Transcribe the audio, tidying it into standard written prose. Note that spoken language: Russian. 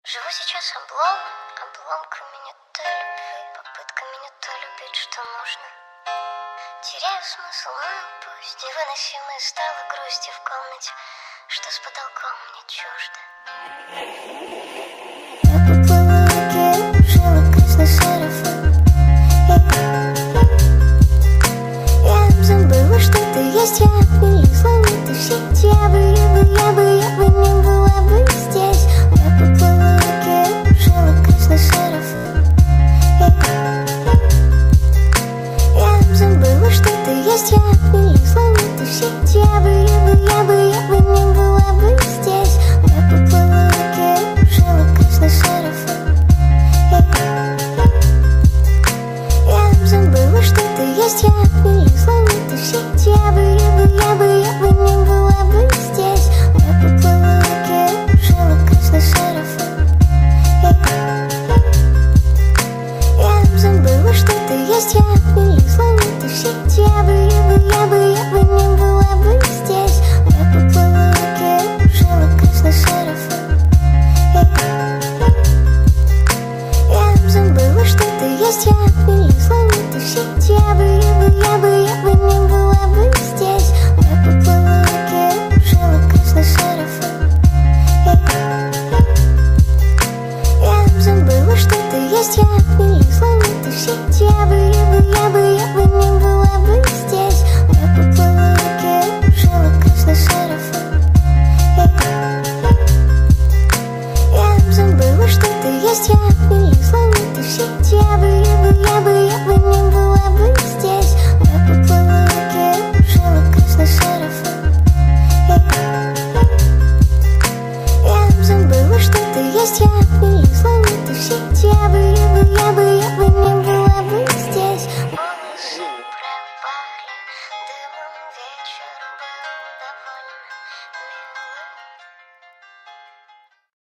Живу сейчас обломками не той любви, попытками не то любить, что нужно. Теряю смысл, пусть невыносимой стала грусти в комнате, что с потолком мне чуждо. Я поплыла в реке, жила красный сарафан. Я забыла, что ты есть, я влезла в эту сеть. Я бы не была бы здесь. Я поплыла в реке, жила красный сарафан. Я забыла, что ты есть, я влезла в эту сеть. Я бы не была бы здесь. Я поплыла в реке, жила красный сарафан. Я забыла, что ты есть, я влезла в эту сеть. Я бы не была бы здесь. Я поплыла в реке, жила красный сарафан. Я забыла, что ты есть, я влезла в эту сеть. Я бы не была бы здесь. Я поплыла в реке, жила красный сарафан. Я забыла, что ты есть, я влезла в эту сеть. Я бы не была бы здесь. Я поплыла в реке, жила красный сарафан. Я забыла, что ты есть, я влезла в эту сеть. Я бы не была бы здесь. Я поплыла в реке, жила красный сарафан. Я забыла, что ты есть, я влезла в эту сеть. Я бы